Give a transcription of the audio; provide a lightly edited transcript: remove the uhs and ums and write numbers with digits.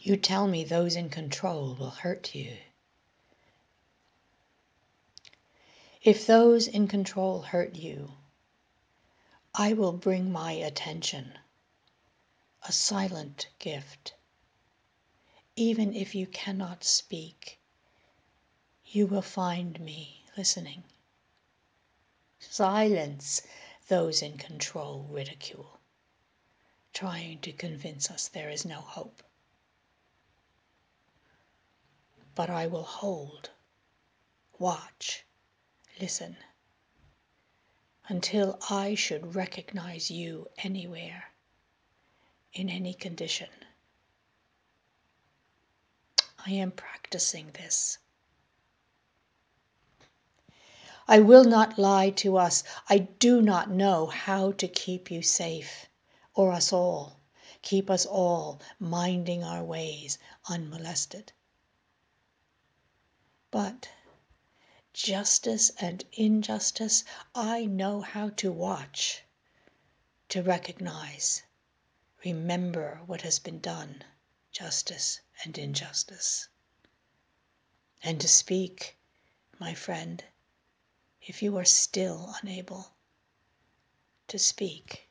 You tell me those in control will hurt you. If those in control hurt you, I will bring my attention, a silent gift. Even if you cannot speak, you will find me listening. Silence those in control ridicule, trying to convince us there is no hope. But I will hold, watch, listen, until I should recognize you anywhere, in any condition. I am practicing this. I will not lie to us. I do not know how to keep you safe, or us all, keep us all minding our ways unmolested. But justice and injustice, I know how to watch, to recognize, remember what has been done, justice and injustice. And to speak, my friend, if you are still unable to speak.